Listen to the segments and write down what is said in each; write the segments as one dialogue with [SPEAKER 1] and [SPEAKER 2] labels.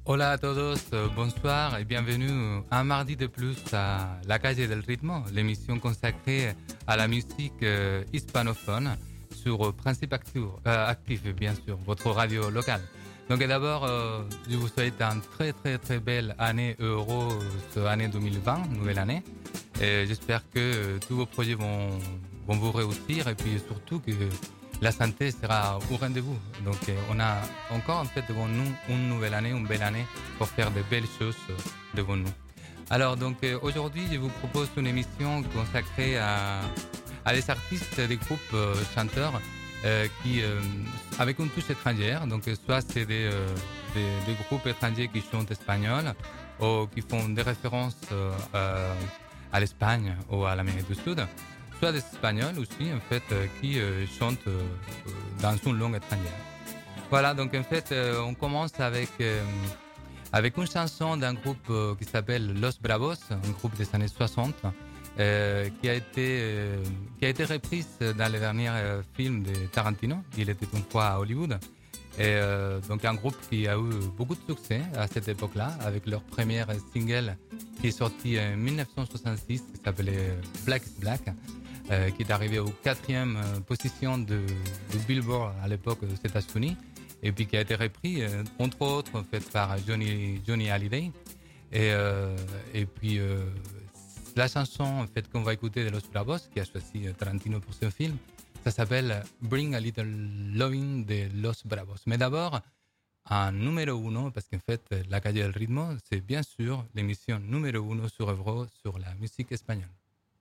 [SPEAKER 1] Hola a todos, bonsoir et bienvenue un mardi de plus à La Calle del Ritmo, l'émission consacrée à la musique hispanophone sur Principe Actif, bien sûr, votre radio locale. Donc d'abord, je vous souhaite une très belle année heureuse, année 2020, nouvelle année. Et j'espère que tous vos projets vont vous réussir et puis surtout que la santé sera au rendez-vous. Donc, on a encore en fait devant nous une nouvelle année, une belle année pour faire de belles choses devant nous. Alors, donc, aujourd'hui, je vous propose une émission consacrée à des artistes, des groupes chanteurs qui, avec une touche étrangère. Donc, soit c'est des groupes étrangers qui chantent espagnol ou qui font des références à l'Espagne ou à l'Amérique du Sud. Soit des Espagnols aussi, en fait, qui chantent dans une langue étrangère. Voilà, donc en fait, on commence avec une chanson d'un groupe qui s'appelle Los Bravos, un groupe des années 60, qui a été reprise dans les derniers films de Tarantino. Il était une fois à Hollywood. Et donc un groupe qui a eu beaucoup de succès à cette époque-là, avec leur premier single qui est sorti en 1966, qui s'appelait Black is Black. Qui est arrivé aux 4e position du Billboard à l'époque aux États-Unis, et puis qui a été repris entre autres en fait par Johnny Hallyday. Et puis la chanson en fait qu'on va écouter de Los Bravos, qui a choisi Tarantino pour ce film, ça s'appelle Bring a Little Loving de Los Bravos. Mais d'abord un numéro 1, parce qu'en fait La Calle del Ritmo, c'est bien sûr l'émission numéro 1 sur Evro sur la musique espagnole.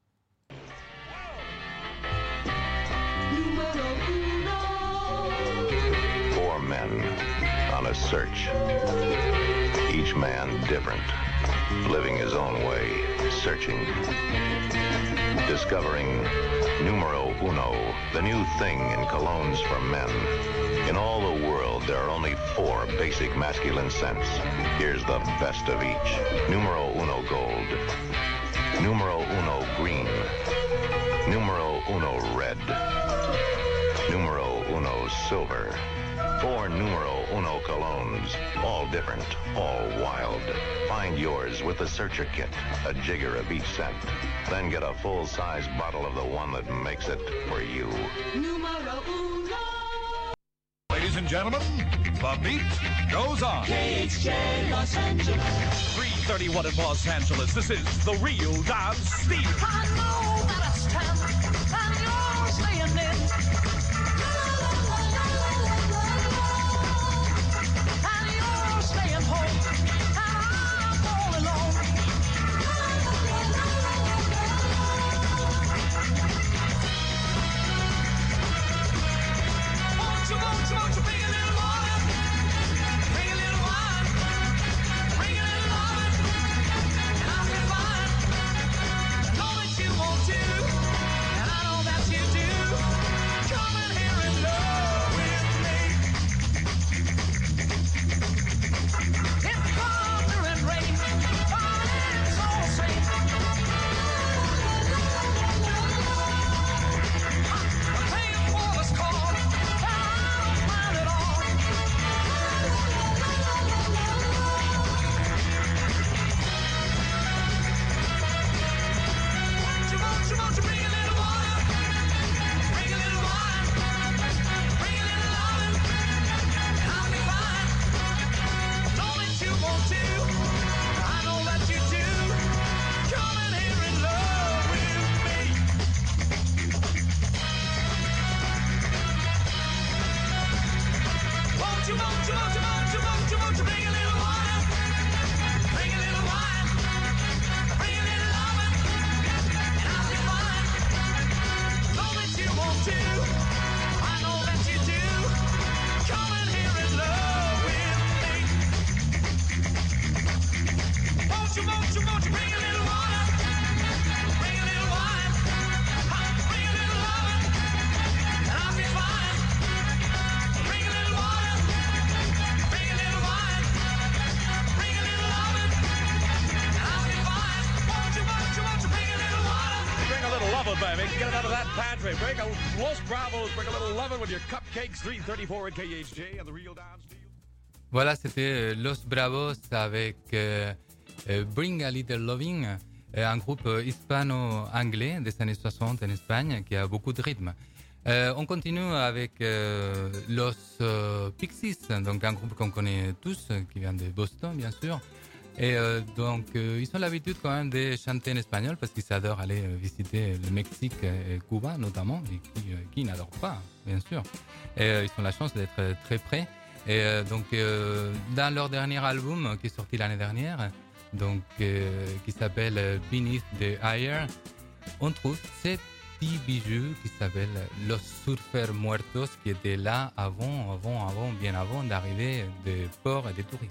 [SPEAKER 2] Four men on a search, each man different, living his own way, searching, discovering numero uno, the new thing in colognes for men. In all the world, there are only 4 basic masculine scents. Here's the best of each. Numero uno gold, numero uno green, numero uno red, numero uno silver. 4 numero uno colognes, all different, all wild. Find yours with the Searcher Kit, a jigger of each scent. Then get a full-size bottle of the one that makes it for you.
[SPEAKER 3] Numero uno.
[SPEAKER 4] Ladies and gentlemen, the beat goes on.
[SPEAKER 3] KHJ Los Angeles.
[SPEAKER 4] 3:31 in Los Angeles. This is the real dance Steve.
[SPEAKER 3] I know that it's 10 and you're staying in. And you're staying home. And I'm all alone. Won't you bring a little water? Bring a little wine. Bring a little love. And I'll be fine. I know that you want to. And I know that you do. Come in here and love with me. It's thunder and rain, but it's all the same. I'm paying for this call, and I'll find it all. Won't you bring a little water? Bring a little wine. Bring a little loving, and I'll be fine. Know that you want to. I know that you do. Come in here and love with me. Won't you bring a little water? Bring a little wine. Bring a little loving, and I'll be fine. Know that you want to. I know that you do. Come in here and love with me. Won't you bring a little water? Bring a little wine. Bring a little loving, and I'll be fine. Bring a little water. Bring a little wine. Bring a little loving, and I'll be fine. Won't you bring a little water?
[SPEAKER 4] Bring a little lovin', baby. Get it out of that pantry. Bring a Los Bravos. Bring a little lovin' with your cupcakes. 3:34 at KHJ and the real dance Steve.
[SPEAKER 1] Voilà, c'était Los Bravos avec Bring a Little Loving, un groupe hispano-anglais des années 60 en Espagne qui a beaucoup de rythme. On continue avec Los Pixies, donc un groupe qu'on connaît tous, qui vient de Boston, bien sûr. Et donc, ils ont l'habitude quand même de chanter en espagnol parce qu'ils adorent aller visiter le Mexique et Cuba, notamment, et qui n'adorent pas, bien sûr. Et ils ont la chance d'être très près. Et donc, dans leur dernier album qui est sorti l'année dernière, donc, qui s'appelle Beneath the Air, on trouve ces petits bijoux qui s'appellent Los Surfer Muertos, qui étaient là bien avant d'arriver des ports et des touristes.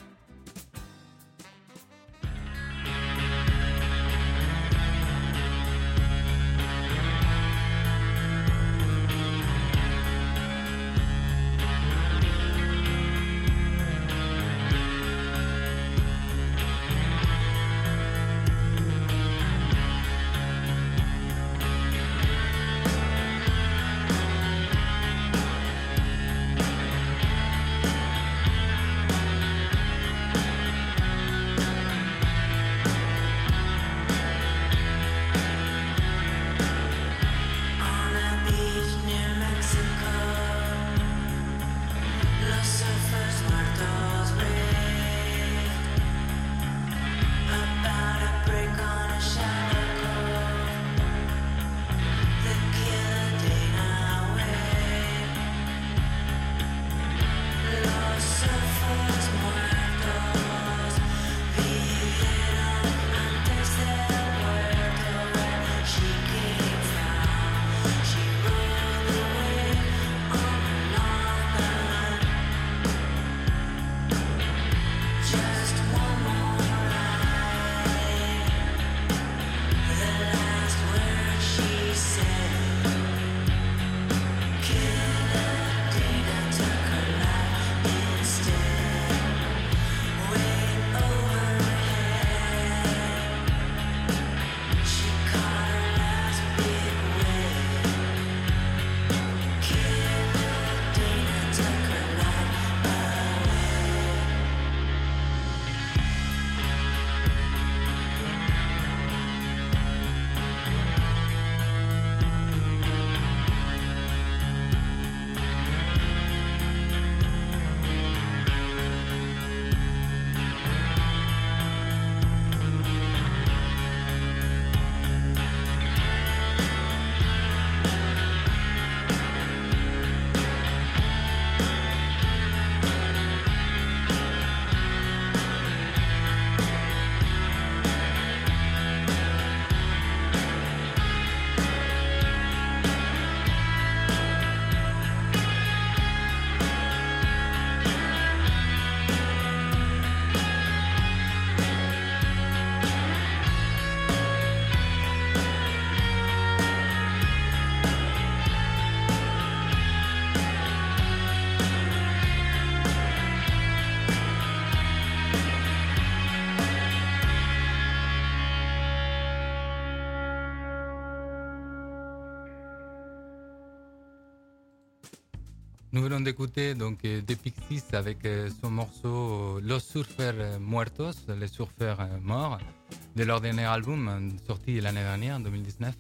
[SPEAKER 1] Nous venons d'écouter donc des Pixies avec son morceau Los Surfer Muertos, les surfeurs morts, de leur dernier album sorti l'année dernière, en 2019.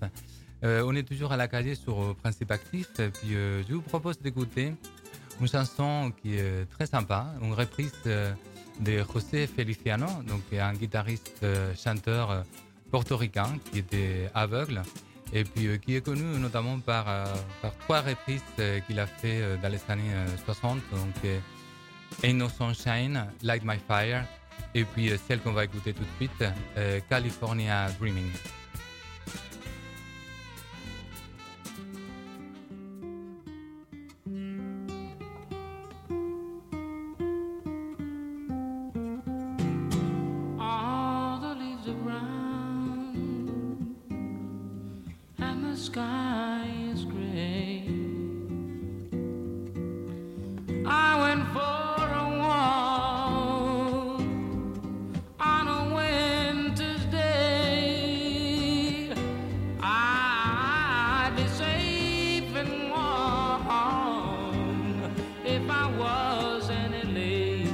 [SPEAKER 1] On est toujours à la calle sur Principe Actif, et puis je vous propose d'écouter une chanson qui est très sympa, une reprise de José Feliciano, donc un guitariste chanteur portoricain qui était aveugle. Et puis qui est connu notamment par 3 reprises qu'il a fait dans les années 60, donc Ain't No Sunshine, Light My Fire, et puis celle qu'on va écouter tout de suite, California Dreaming.
[SPEAKER 5] Sky is gray. I went for a walk on a winter's day. I'd be safe and warm if I was in LA.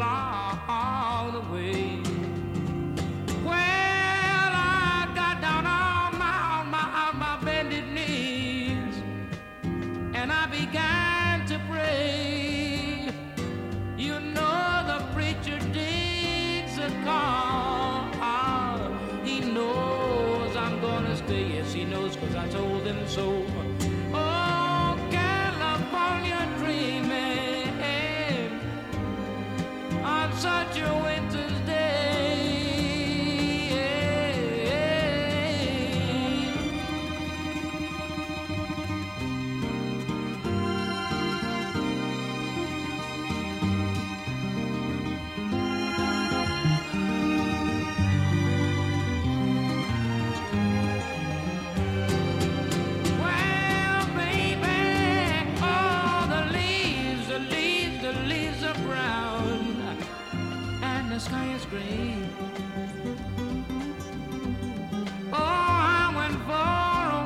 [SPEAKER 5] along the way. Well, I got down on my bended knees, and I began to pray. You know the preacher digs a call. He knows I'm gonna stay. Yes, he knows, 'cause I told him so. Oh, California dreaming on such a winter's day. Well, baby, oh, the leaves are brown, and the sky is gray. Oh, I went for a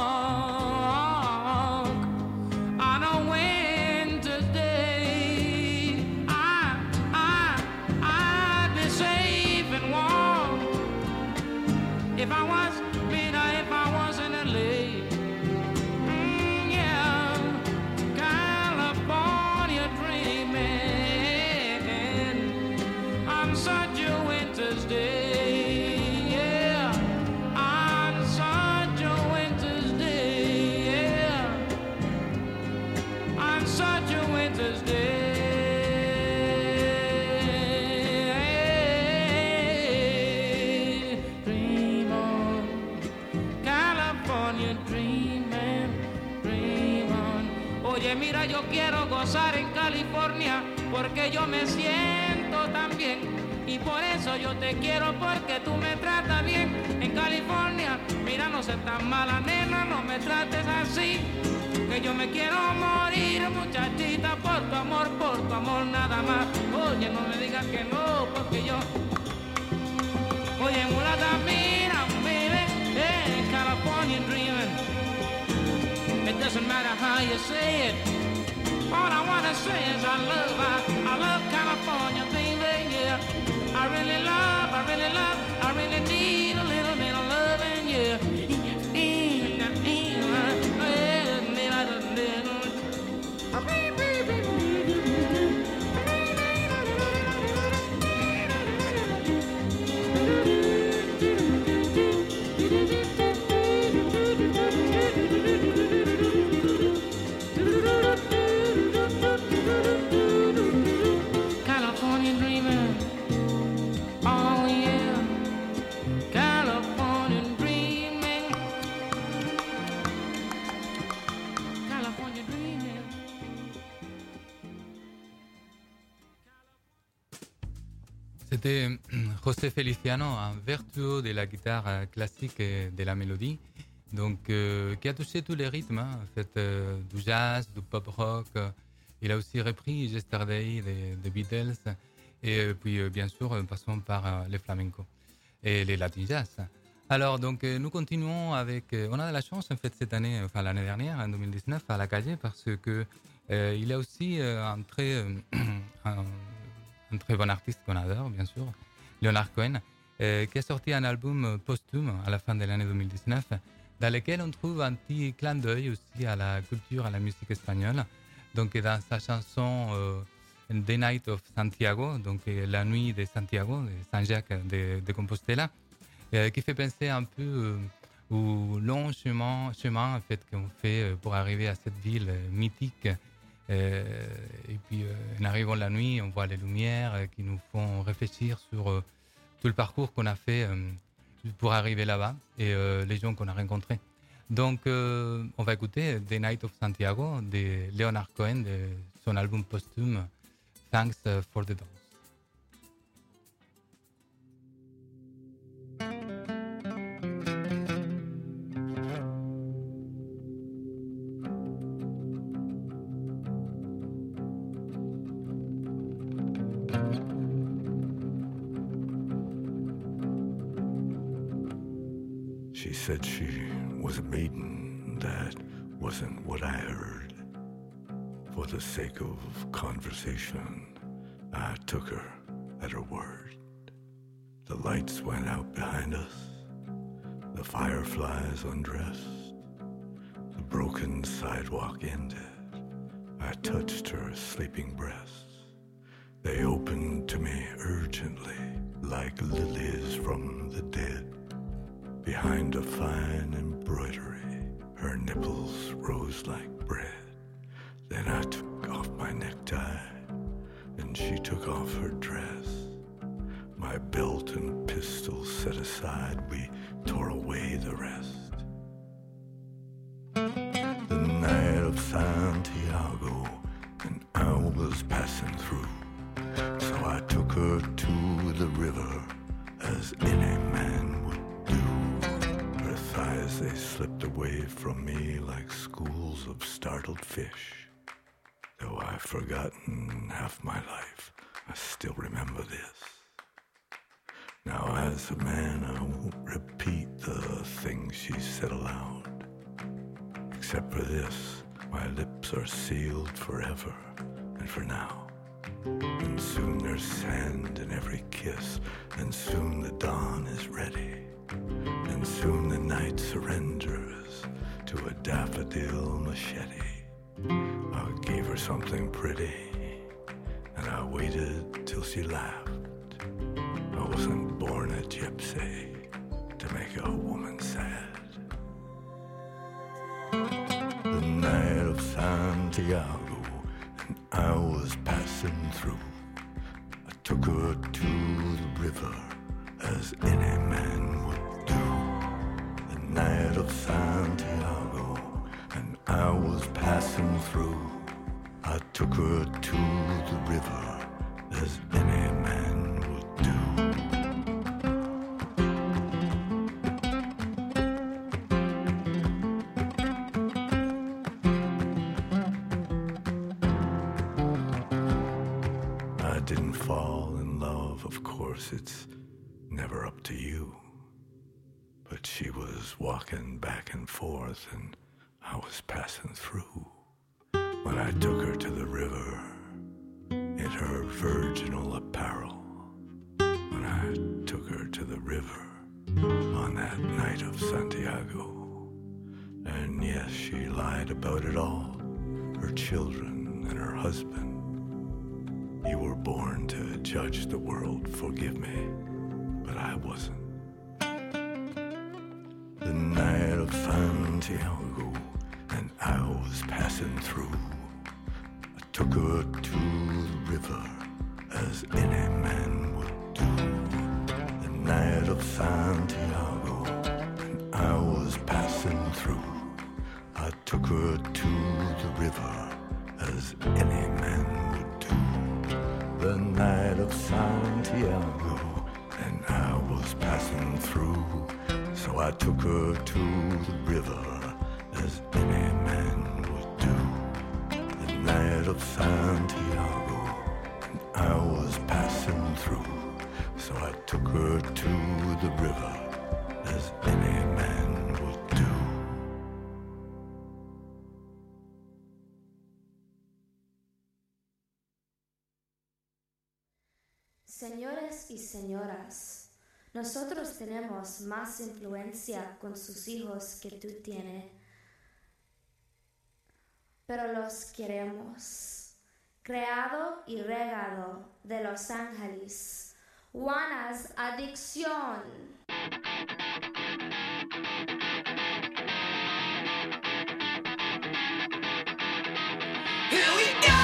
[SPEAKER 5] walk on a winter's day. I'd be safe and warm if I was, if I wasn't late. Yeah, California dreaming on such a winter's day. Yeah, on such a winter's day. Yeah, on such a winter's day. Dream on, California dreaming, dream on. Oye, mira, yo quiero gozar en California porque yo me siento tan bien. Y por eso yo te quiero, porque tú me tratas bien. En California, mira, no seas tan mala, nena, no me trates así. Que yo me quiero morir, muchachita, por tu amor nada más. Oye, no me digas que no, porque yo... Oye, mulata, mira, baby, California dreaming. It doesn't matter how you say it. All I wanna say is I love California, baby, yeah. I really need a little bit of loving, yeah. California dreaming, oh yeah, California dreaming, California dreaming.
[SPEAKER 1] C'était José Feliciano, un virtuose de la guitare classique et de la mélodie, donc qui a touché tous les rythmes, hein, en fait, du jazz, du pop rock. Il a aussi repris Yesterday des Beatles, et puis bien sûr passons par les flamenco et les latin jazz. Alors donc nous continuons avec, on a de la chance en fait cette année, enfin l'année dernière, en 2019 à la Calle, parce que il y a aussi un très bon artiste qu'on adore bien sûr, Leonard Cohen, qui a sorti un album posthume à la fin de l'année 2019, dans lequel on trouve un petit clin d'œil aussi à la culture, à la musique espagnole. Donc dans sa chanson The Night of Santiago, donc la nuit de Santiago, de Saint-Jacques de Compostela, qui fait penser un peu au long chemin en fait qu'on fait pour arriver à cette ville mythique. Et puis en arrivant la nuit, on voit les lumières qui nous font réfléchir sur tout le parcours qu'on a fait pour arriver là-bas et les gens qu'on a rencontrés. Donc on va écouter The Night of Santiago de Leonard Cohen, de son album posthume Thanks for the Dance.
[SPEAKER 6] She said she was a maiden. That wasn't what I heard. For the sake of conversation, I took her at her word. The lights went out behind us. The fireflies undressed. The broken sidewalk ended. I touched her sleeping breasts. They opened to me urgently, like lilies from the dead. Behind a fine embroidery, her nipples rose like bread. Then I took off my necktie, and she took off her dress. My belt and pistol set aside, we tore away the rest. The night of Santiago, and I was passing through. So I took her to the river, as any man would do. Her thighs, they slipped away from me like schools of startled fish. Though I've forgotten half my life, I still remember this. Now as a man, I won't repeat the things she said aloud. Except for this, my lips are sealed forever and for now. And soon there's sand in every kiss, and soon the dawn is ready. And soon the night surrenders to a daffodil machete. I gave her something pretty, and I waited till she laughed. I wasn't born a gypsy to make a woman sad. The night of Santiago, and I was passing through. I took her to the river, as any man would do. The night of Santiago, and I was passing through. I took her to the river, as any man would do. I didn't fall in love, of course, it's never up to you. But she was walking back and forth, and I was passing through. When I took her to the river, in her virginal apparel. When I took her to the river, on that night of Santiago. And yes, she lied about it all, her children and her husband. You were born to judge the world, forgive me, but I wasn't. The night of Santiago, and I was passing through. I took her to the river, as any man would do. The night of Santiago, and I was passing through. I took her to the river, as any man would do. The night of Santiago, and I was passing through. So I took her to the river, as any man would do. The night of Santiago, and I was passing through. So I took her to the river, as any man would do.
[SPEAKER 7] Señores y señoras, nosotros tenemos más influencia con sus hijos que tú tienes, pero los queremos. Creado y regado de Los Ángeles, Juana's Adicción.
[SPEAKER 3] Here we go!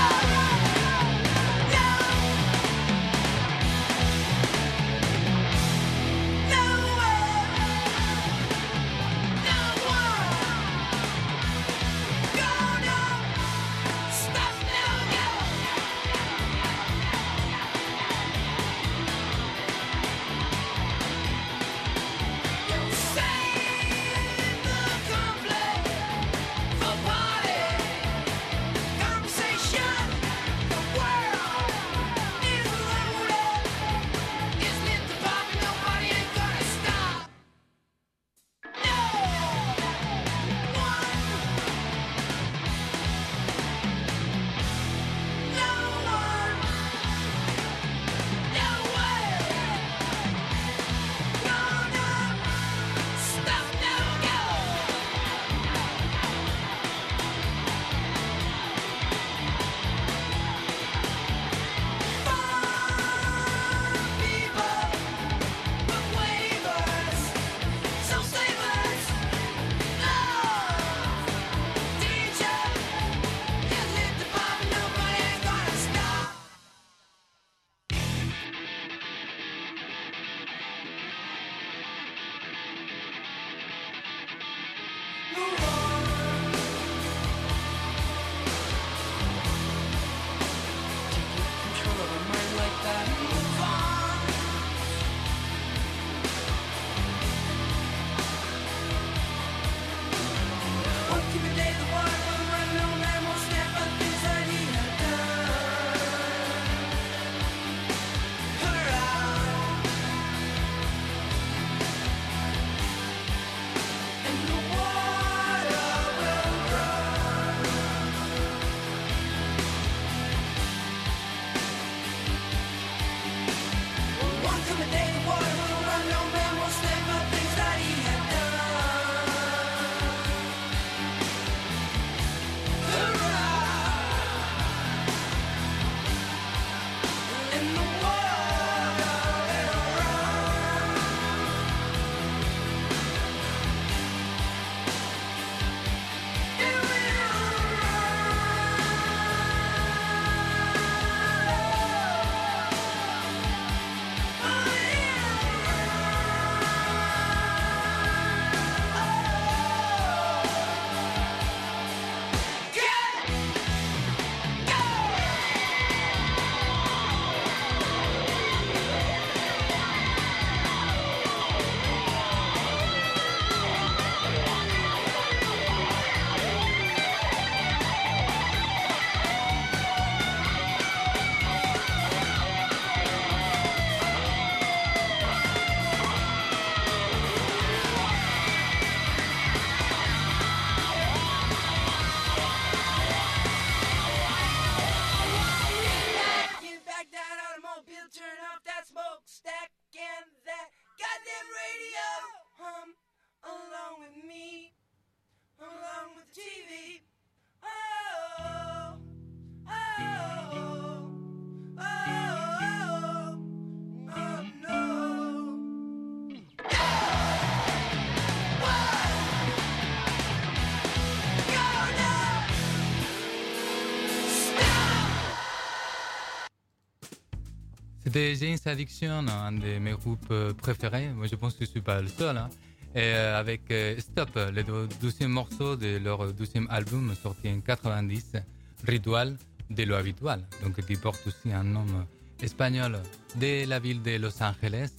[SPEAKER 1] C'était Jane's Addiction, un de mes groupes préférés. Moi, je pense que je suis pas le seul. Hein. Et avec Stop, le 12e morceau de leur 12e album sorti en 90, Ritual de lo habitual, donc qui porte aussi un nom espagnol de la ville de Los Angeles.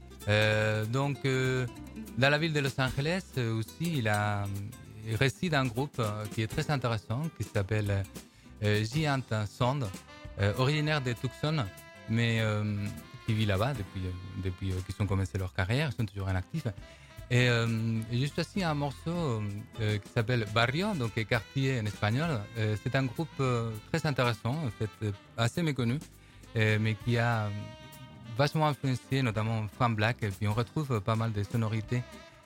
[SPEAKER 1] Dans la ville de Los Angeles aussi, il réside un groupe qui est très intéressant, qui s'appelle Giant Sound, originaire de Tucson, mais qui vit là-bas depuis qu'ils ont commencé leur carrière, ils sont toujours en actif. Et j'ai choisi un morceau qui s'appelle Barrio, donc quartier en espagnol. C'est un groupe très intéressant, en fait, assez méconnu, mais qui a vachement influencé notamment Frank Black. Et puis on retrouve pas mal de sonorités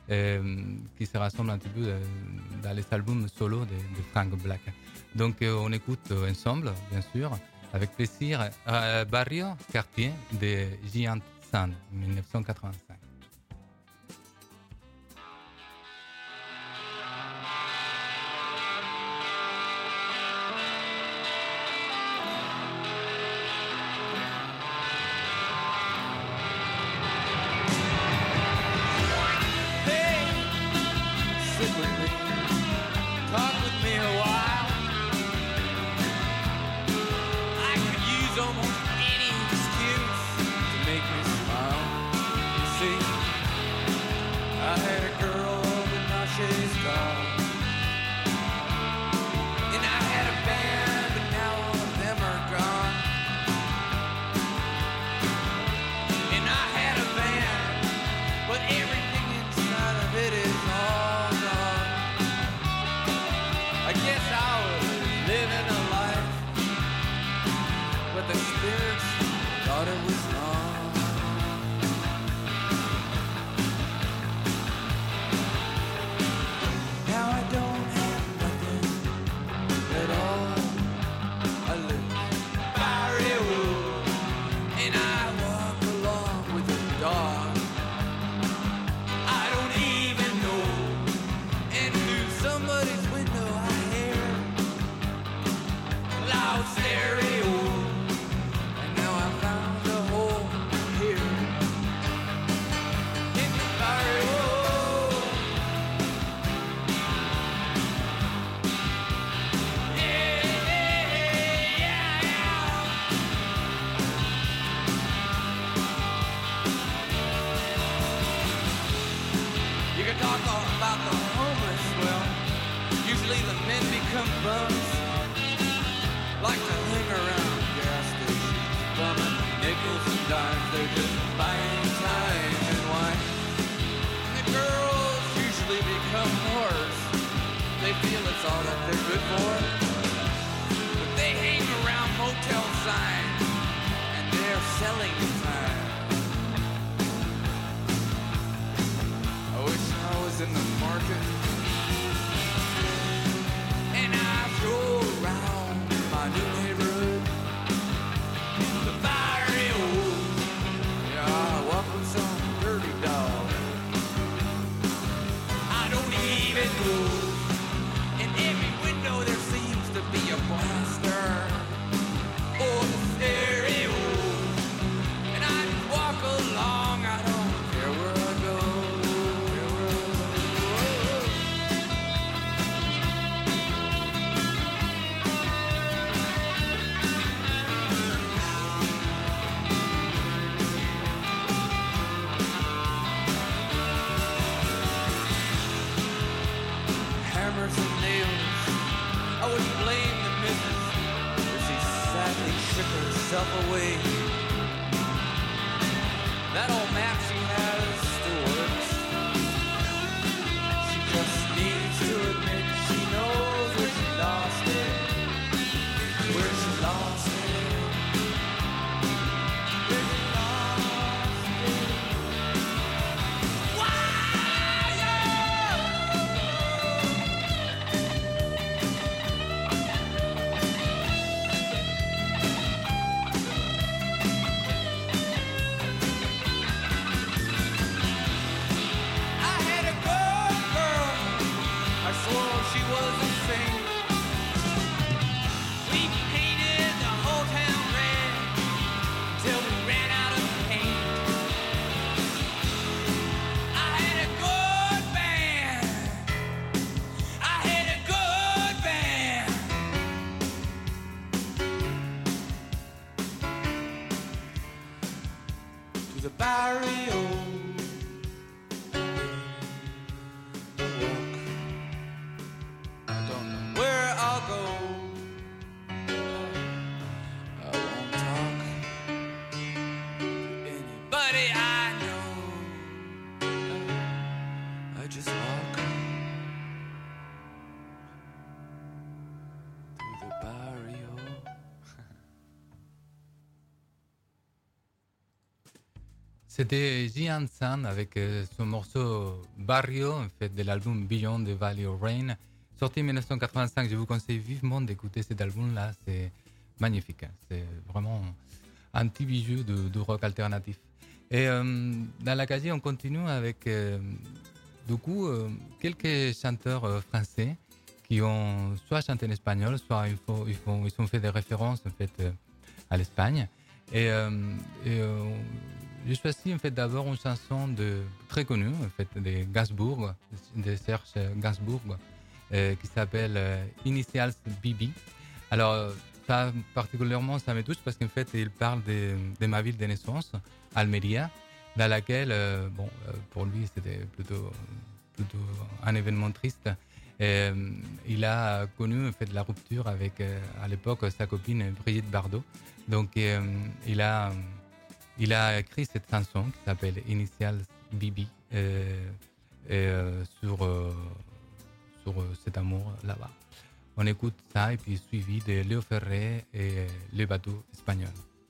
[SPEAKER 1] qui se rassemblent un petit peu dans les albums solo de Frank Black. Donc on écoute ensemble, bien sûr, avec plaisir, Barrio, quartier de Giant Sound, 1985.
[SPEAKER 8] Almost any excuse to make me smile. bums like to hang around gas stations, bumming nickels and dimes. They're just buying time and wine. The girls usually become whores. They feel it's all that they're good for. But they hang around motel signs and they're selling time. I wish I was in the market and I drove around my new neighborhood, the barrio. Yeah, I walk with some dirty dog. I don't even know. In every window there seems to be a blaster or a stereo, and I just walk along. I don't care where I go. Hammers and nails, I wouldn't blame the missus if she sadly shook herself away. That old map she has still works. She just needs to admit she knows where she lost it. Where she lost it. Where she lost it. Why? I had a good girl. I swore she was a saint. We painted the whole town red till we ran out of paint. I had a good band. I had a good band. To the barrio. I don't know where I'll go. I won't talk to anybody I know. I just walk through the barrio.
[SPEAKER 1] C'était Gian San avec son morceau Barrio, en fait, de l'album Beyond the Valley of Rain, sorti en 1985. Je vous conseille vivement d'écouter cet album-là, c'est magnifique. Hein. C'est vraiment un petit bijou de rock alternatif. Et dans la casier, on continue avec du coup quelques chanteurs français qui ont soit chanté en espagnol, soit ils ont fait des références en fait à l'Espagne. Et j'ai choisi en fait d'abord une chanson très connue en fait de Gainsbourg, de Serge Gainsbourg, qui s'appelle Initials BB. Alors ça particulièrement ça me touche parce qu'en fait il parle de ma ville de naissance, Almeria, dans laquelle pour lui c'était plutôt un événement triste. Il a connu en fait la rupture avec à l'époque sa copine Brigitte Bardot. Donc il a écrit cette chanson qui s'appelle Initials BB sur cet amour là-bas. On écoute ça et puis suivi de Léo Ferré et Le bateau espagnol.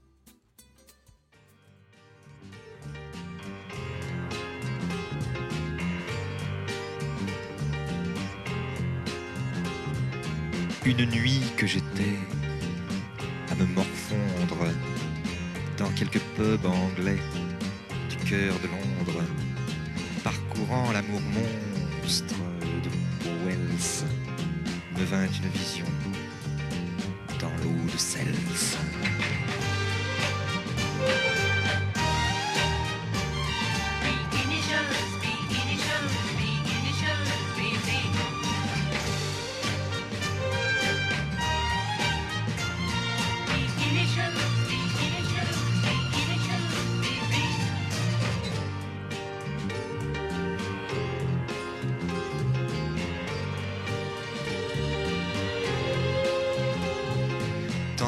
[SPEAKER 9] Une nuit que j'étais à me morfondre dans quelques pubs anglais du cœur de Londres, parcourant l'amour monstre de Wells, me vint une vision dans l'eau de Cels.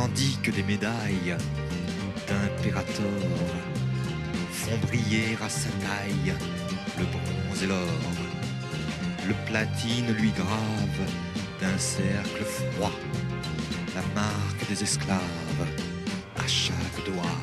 [SPEAKER 9] tandis que des médailles d'impérator font briller à sa taille le bronze et l'or. Le platine lui grave d'un cercle froid la marque des esclaves à chaque doigt.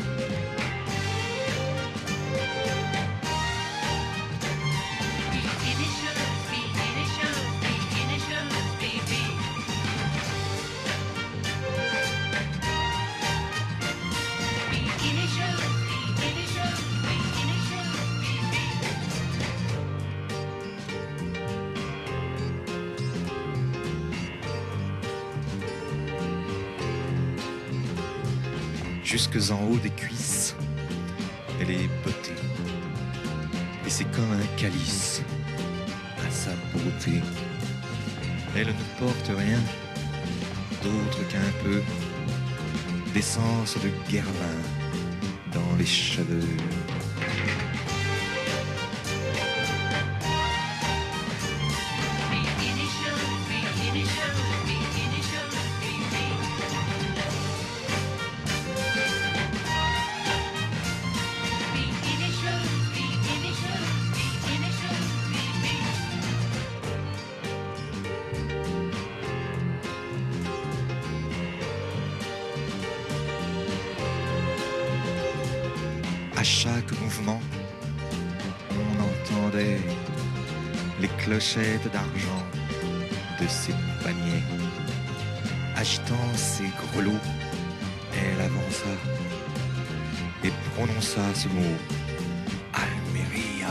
[SPEAKER 9] Jusque en haut des cuisses, elle est bottée. Et c'est comme un calice à sa beauté. Elle ne porte rien d'autre qu'un peu d'essence de guermin dans les cheveux. À chaque mouvement, on entendait les clochettes d'argent de ses paniers. Agitant ses grelots, elle avança et prononça ce mot, Almeria.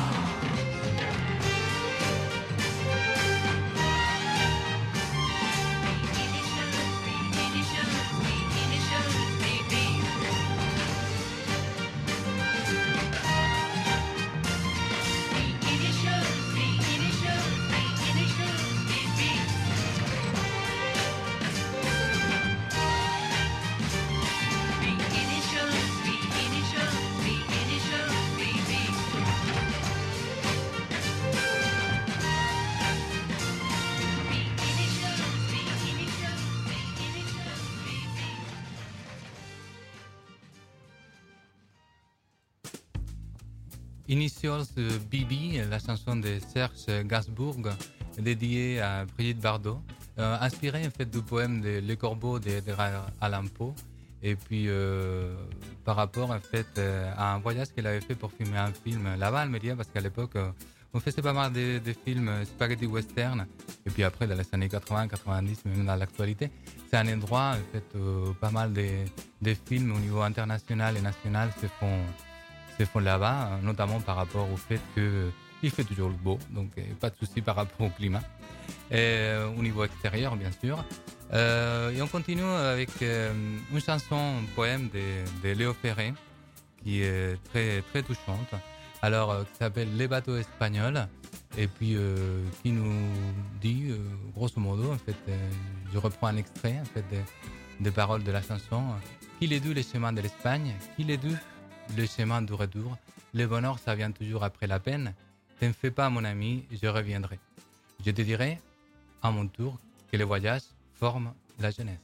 [SPEAKER 1] Initials BB, la chanson de Serge Gainsbourg, dédiée à Brigitte Bardot, inspirée en fait du poème de Le Corbeau d'Edgar Allan Poe, et puis par rapport en fait à un voyage qu'elle avait fait pour filmer un film là-bas à Almeria, parce qu'à l'époque on faisait pas mal de films spaghetti western, et puis après dans les années 80-90, même dans l'actualité, c'est un endroit en fait pas mal de films au niveau international et national se font là-bas, notamment par rapport au fait qu'il fait toujours le beau, donc pas de souci par rapport au climat. Et, au niveau extérieur, bien sûr. Et on continue avec une chanson, un poème de Léo Ferré, qui est très, très touchante, alors qui s'appelle Les bateaux espagnols, et puis qui nous dit, grosso modo, en fait, je reprends un extrait en fait, des paroles de la chanson, qu'il est doux les chemins de l'Espagne, qu'il est doux le chemin du retour, le bonheur ça vient toujours après la peine, t'en fais pas mon ami, je reviendrai. Je te dirai, à mon tour, que le voyage forme la jeunesse.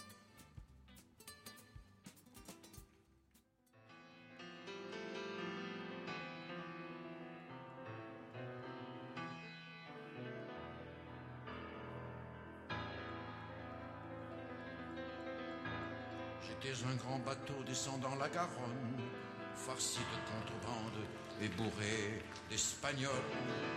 [SPEAKER 10] J'étais un grand bateau descendant la Garonne, farci de contrebande et bourré d'Espagnols.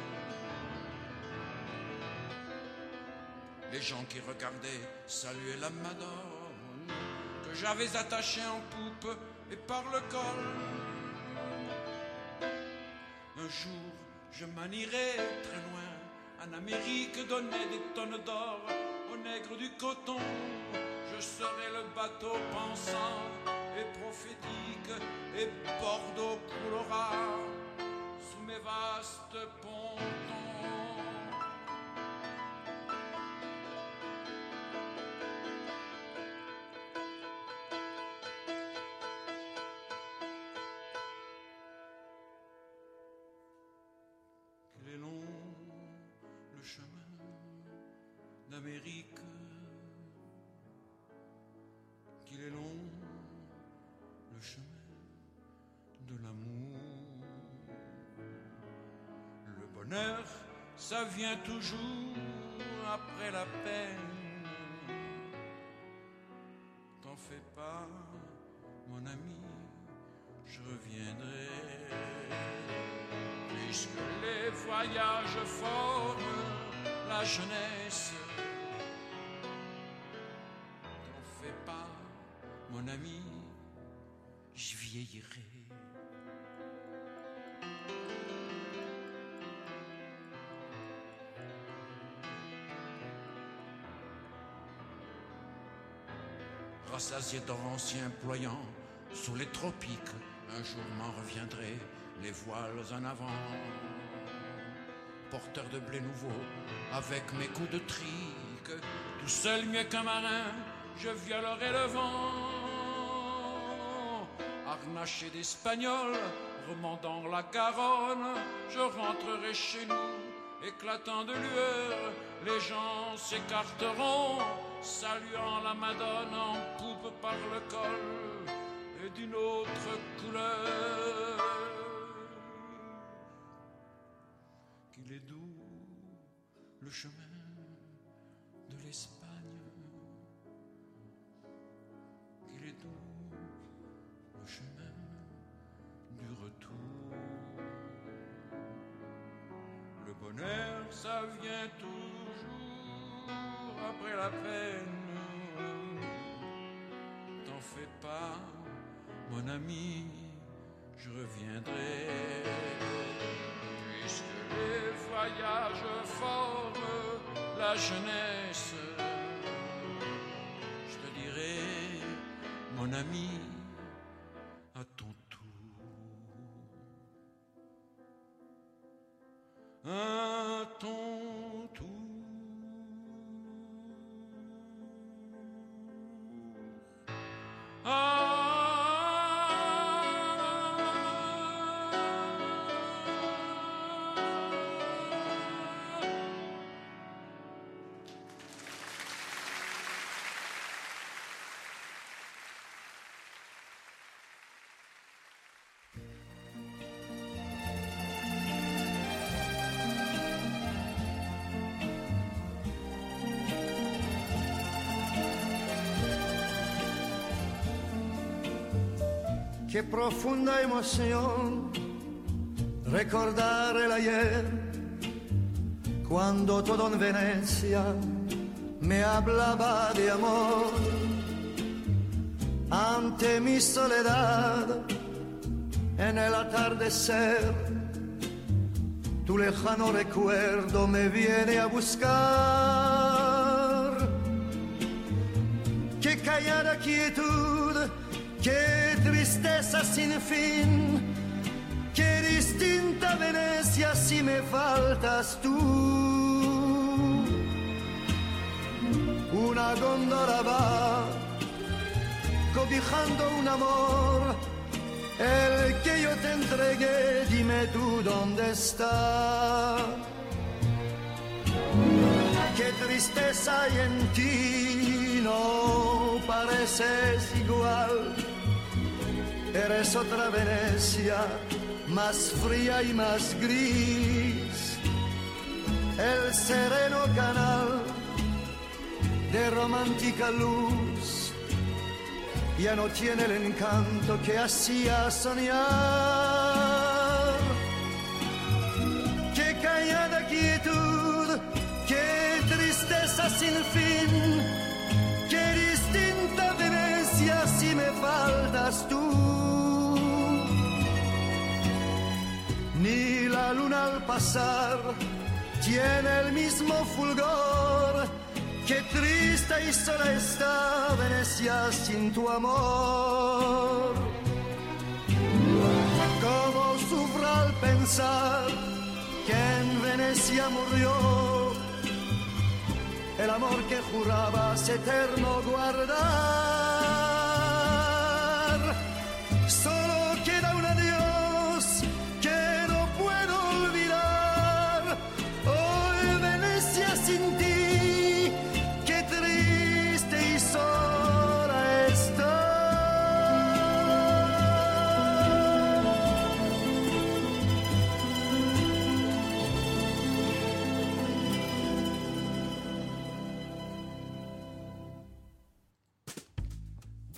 [SPEAKER 10] Les gens qui regardaient saluaient la Madone que j'avais attachée en poupe et par le col. Un jour, je m'en irai très loin, en Amérique, donner des tonnes d'or aux nègres du coton. Je serai le bateau pensant et prophétique, et Bordeaux coulera sous mes vastes pontons. Qu'il est long le chemin d'Amérique, bonheur, ça vient toujours après la peine. T'en fais pas, mon ami, je reviendrai. Puisque les voyages forment la jeunesse, t'en fais pas, mon ami, je vieillirai. Rassasié torrentiel ployant sous les tropiques, un jour m'en reviendrai, les voiles en avant. Porteur de blé nouveau, avec mes coups de trique, tout seul mieux qu'un marin, je violerai le vent. Harnaché d'Espagnols, remontant la Garonne, je rentrerai chez nous, éclatant de lueur, les gens s'écarteront, saluant la Madone en poupe par le col et d'une autre couleur. Qu'il est doux le chemin de l'Espagne, qu'il est doux le chemin du retour. Le bonheur, ça vient toujours après la peine. T'en fais pas, mon ami, je reviendrai. Puisque les voyages forment la jeunesse, je te dirai, mon ami, à ton tour. À ton tour.
[SPEAKER 11] Qué profunda emoción recordar el ayer, cuando todo en Venecia me hablaba de amor. Ante mi soledad, en el atardecer, tu lejano recuerdo me viene a buscar. Qué callada quietud, qué tristeza sin fin, qué distinta Venecia si me faltas tú. Una góndola va cobijando un amor, el que yo te entregué, dime tú dónde está. Qué tristeza hay en ti, no pareces igual. Eres otra Venecia, más fría y más gris. El sereno canal de romántica luz ya no tiene el encanto que hacía soñar. Qué callada quietud, qué tristeza sin fin, qué distinta Venecia si me faltas tú. Ni la luna al pasar tiene el mismo fulgor. Qué triste y sola está Venecia sin tu amor. Cómo sufro al pensar que en Venecia murió el amor que jurabas eterno guardar. Solo queda un adiós que no puedo olvidar. Hoy Venecia sin ti, qué triste y sola está.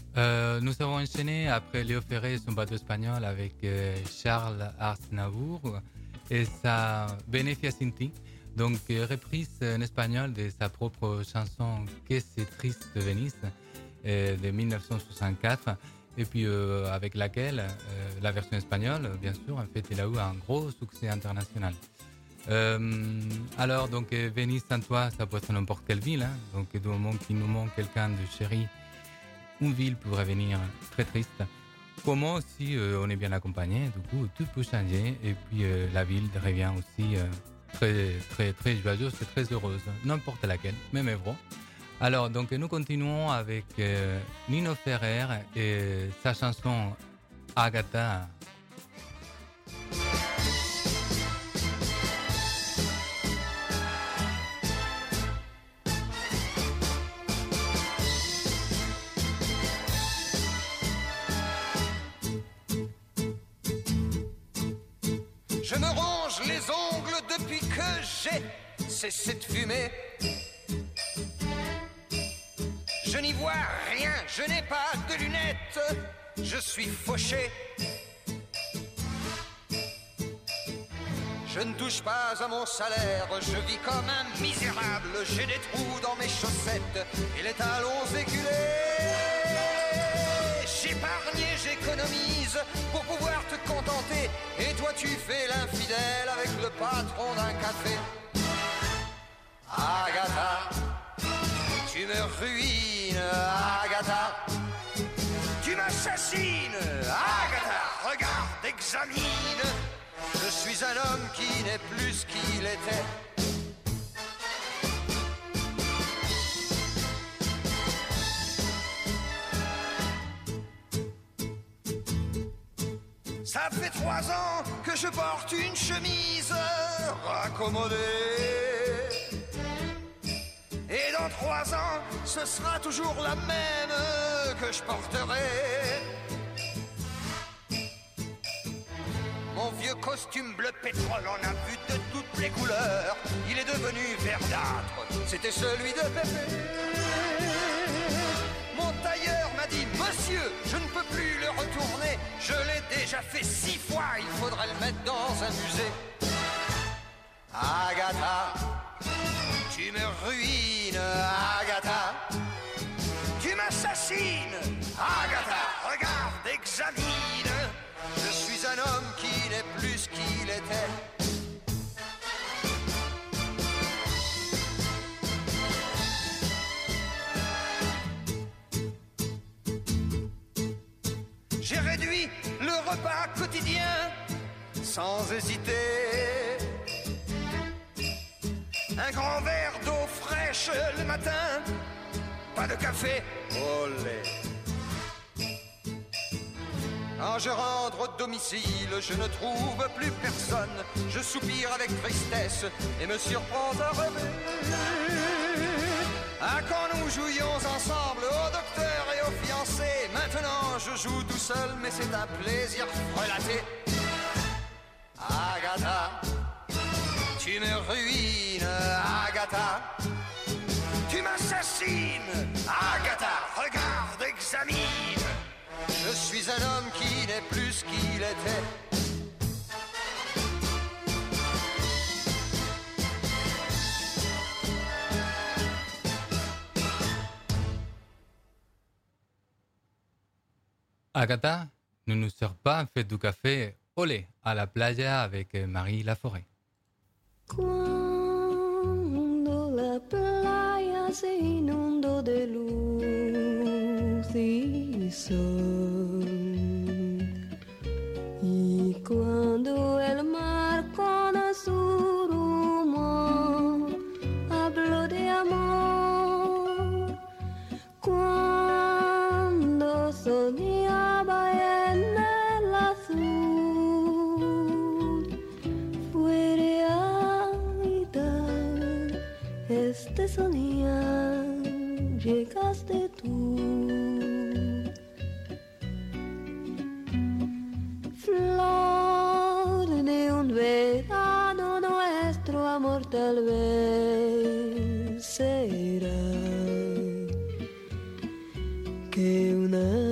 [SPEAKER 1] Nous avons enchaîné après Léo Ferré et son bateau espagnol avec Charles Aznavour et sa Venecia sin ti, donc reprise en espagnol de sa propre chanson Que c'est triste Venise de 1964 et puis avec laquelle la version espagnole bien sûr en fait elle a eu un gros succès international. Alors donc Venise sans toi ça peut être n'importe quelle ville hein, donc du moment qu'il nous manque quelqu'un de chéri une ville pourrait venir très triste. Comment si on est bien accompagné, du coup tout peut changer et puis la ville devient aussi très très très joyeuse et très heureuse, n'importe laquelle, même Évron. Alors donc nous continuons avec Nino Ferrer et sa chanson Agatha.
[SPEAKER 11] Je me ronge les ongles depuis que j'ai cessé de fumer. Je n'y vois rien, je n'ai pas de lunettes, je suis fauché. Je ne touche pas à mon salaire, je vis comme un misérable. J'ai des trous dans mes chaussettes et les talons éculés. J'épargne, j'économise pour pouvoir te contenter. Et toi tu fais l'infidèle avec le patron d'un café. Agatha, tu me ruines, Agatha. Tu m'assassines, Agatha. Regarde, examine. Je suis un homme qui n'est plus ce qu'il était. Ça fait 3 ans que je porte une chemise raccommodée. Et dans 3 ans, ce sera toujours la même que je porterai. Mon vieux costume bleu pétrole en a vu de toutes les couleurs. Il est devenu verdâtre, c'était celui de Pépé. Mon tailleur m'a dit, monsieur, je ne peux plus le retourner. Je l'ai déjà fait 6 fois, il faudrait le mettre dans un musée. Agatha, tu me ruines, Agatha. Tu m'assassines, Agatha. Regarde, examine. Je suis un homme qui n'est plus ce qu'il était. J'ai réduit le repas quotidien sans hésiter. Un grand verre d'eau fraîche le matin, pas de café au lait. Quand je rentre au domicile, je ne trouve plus personne. Je soupire avec tristesse et me surprends à rêver. Ah, quand nous jouions ensemble au docteur et aux fiancés. Maintenant je joue tout seul, mais c'est un plaisir relaté. Agatha, tu me ruines, Agatha. Tu m'assassines, Agatha. Regarde, examine. Je suis un homme qui n'est plus ce qu'il était.
[SPEAKER 1] Agatha ne nous sert pas en fait du café olé à la playa avec Marie Laforêt.
[SPEAKER 12] Cuando la playa se inundó de luz y sol, y cuando el mar con su rumor habló de amor, cuando soñaba en el azul, fue realidad este soñar, llegaste tú. Flor de un verano, nuestro amor tal vez será que una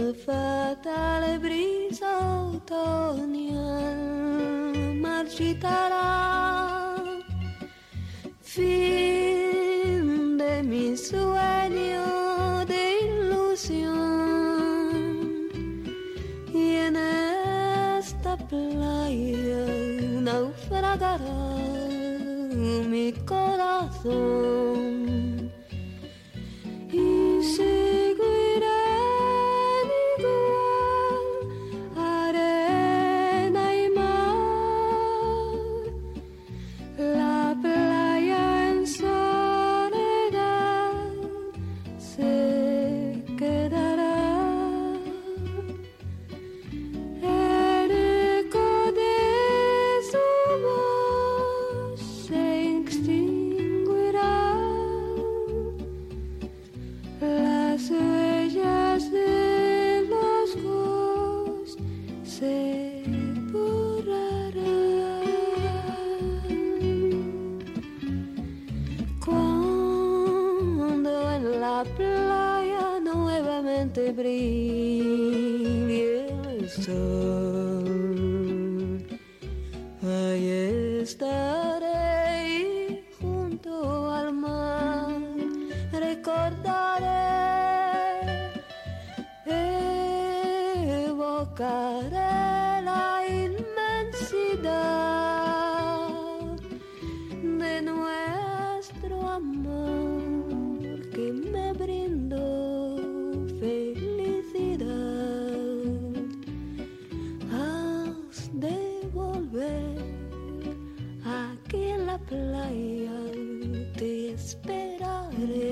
[SPEAKER 12] otoñal marchitará. Fin de mi sueño de ilusión, y en esta playa naufragará mi corazón. Y seguiré igual, arena y mar, la playa en soledad se quedará. El eco de su voz se extinguirá. Las huellas de los ojos se borrarán. Cuando en la playa nuevamente brille el sol, ahí estaré junto al mar. Recordaré, evocaré la inmensidad de nuestro amor que me brindó felicidad. Has de volver aquí en la playa, te esperaré.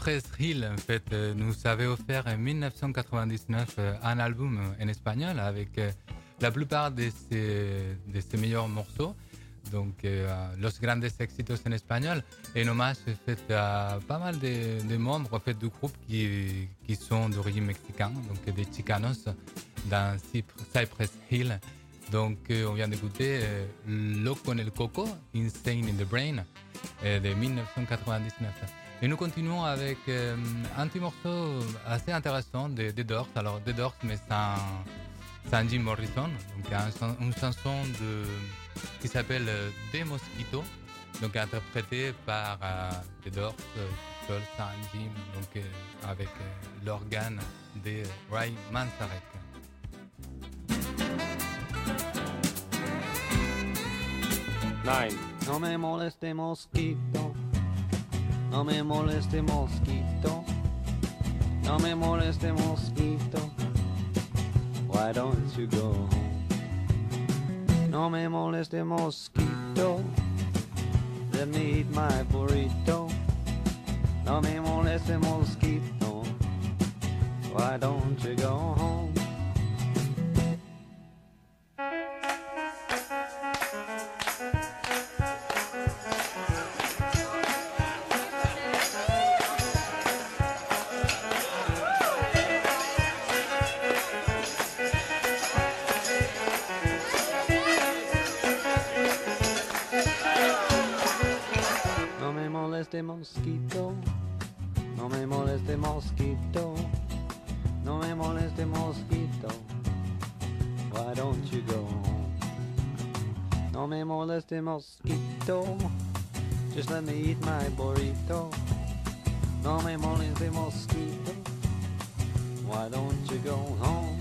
[SPEAKER 1] Cypress Hill, en fait, nous avait offert en 1999 un album en espagnol avec la plupart de ses meilleurs morceaux. Donc, Los Grandes Éxitos en espagnol. Et un hommage fait à pas mal de membres en fait, du groupe qui sont d'origine mexicaine, donc des Chicanos, dans Cypress Hill. Donc, on vient d'écouter Loco en el Coco, Insane in the Brain, de 1999. Et nous continuons avec un petit morceau assez intéressant de The Doors. Alors, The Doors, mais c'est un Jim Morrison, donc une chanson qui s'appelle Des Mosquitos, donc interprétée par The Doors, seul Saint Jim, donc avec l'organe de Ray Manzarek.
[SPEAKER 13] Nine. No me moleste mosquito, no me moleste mosquito, no me moleste mosquito, why don't you go home? No me moleste mosquito, let me eat my burrito. No me moleste mosquito, why don't you go home? Mosquito, no me moleste mosquito, no me moleste mosquito, why don't you go home? No me moleste mosquito, just let me eat my burrito. No me moleste mosquito, why don't you go home?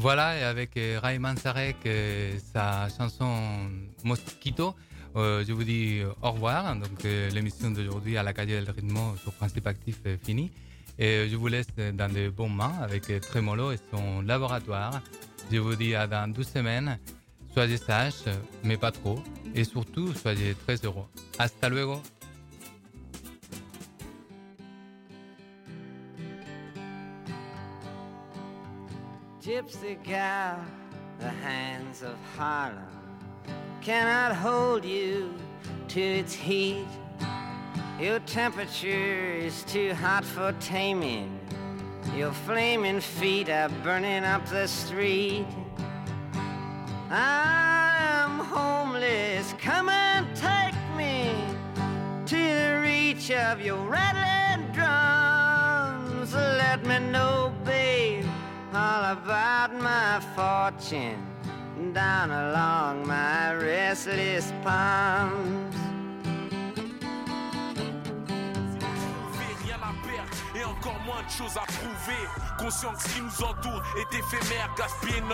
[SPEAKER 1] Voilà, et avec Ray Manzarek, sa chanson Mosquito, je vous dis au revoir. Donc l'émission d'aujourd'hui à la Calle del Ritmo sur Principe Actif est finie. Et je vous laisse dans de bonnes mains avec Tremolo et son laboratoire. Je vous dis à dans 12 semaines. Soyez sages, mais pas trop. Et surtout, soyez très heureux. Hasta luego.
[SPEAKER 13] Gypsy gal, the hands of Harlem cannot hold you to its heat. Your temperature is too hot for taming. Your flaming feet are burning up the street. I am homeless, come and take me to the reach of your rattling drums. Let me know, babe, all about my fortune down along my restless palms.
[SPEAKER 14] Rien à perdre et encore moins de choses à prouver. Conscient que ce qui nous entoure est éphémère, gaspiller